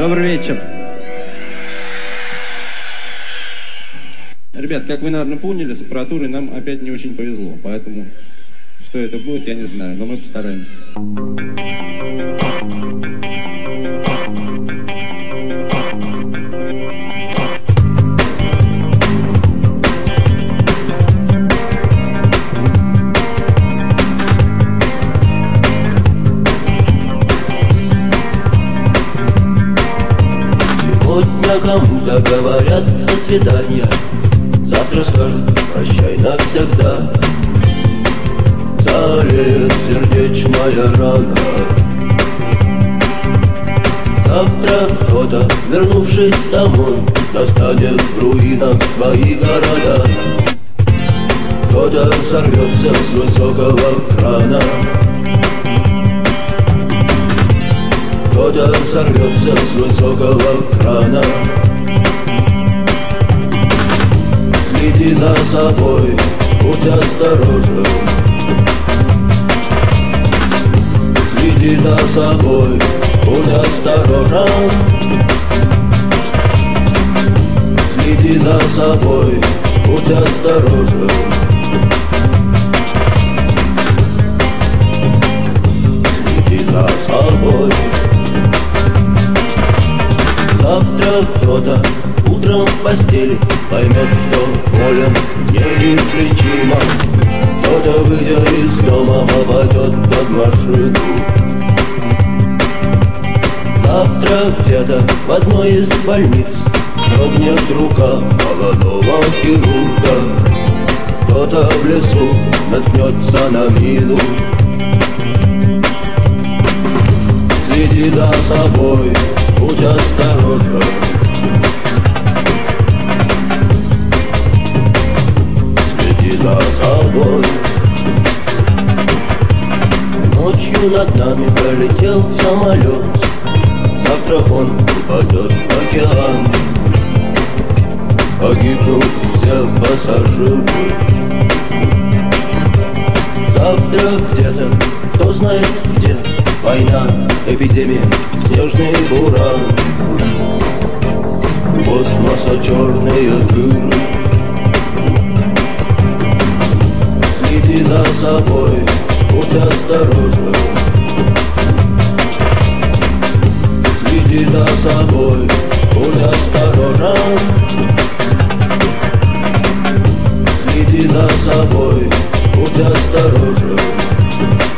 Добрый вечер. Ребят, как вы, наверное, поняли, с аппаратурой нам опять не очень повезло. Поэтому, что это будет, я не знаю, но мы постараемся. Сегодня кому-то говорят до свидания, завтра скажут прощай навсегда. Зареет сердечная рана. Завтра кто-то, вернувшись домой, достанет в руинах свои города. Кто-то сорвется с высокого крана. Кто-то сорвется с высокого крана. Следи за собой, будь осторожен. Следи за собой, будь осторожен. Следи за собой, будь осторожен. Следи за собой. Завтра кто-то утром в постели поймет, что болен неизлечимо. Кто-то, выйдя из дома, попадет под машину. Завтра где-то в одной из больниц дрогнет рука молодого хирурга. Кто-то в лесу наткнется на мину. Следи за собой, будь осторожен. Следи за собой. Ночью над нами пролетел самолет. Завтра он упадет в океан. Погибнут все пассажиры. Завтра где-то, кто знает где, война, эпидемия, снежный буран. Космоса черные дыры. Следи за собой, будь осторожен. Следи за собой, будь осторожен. Следи за собой, будь осторожен.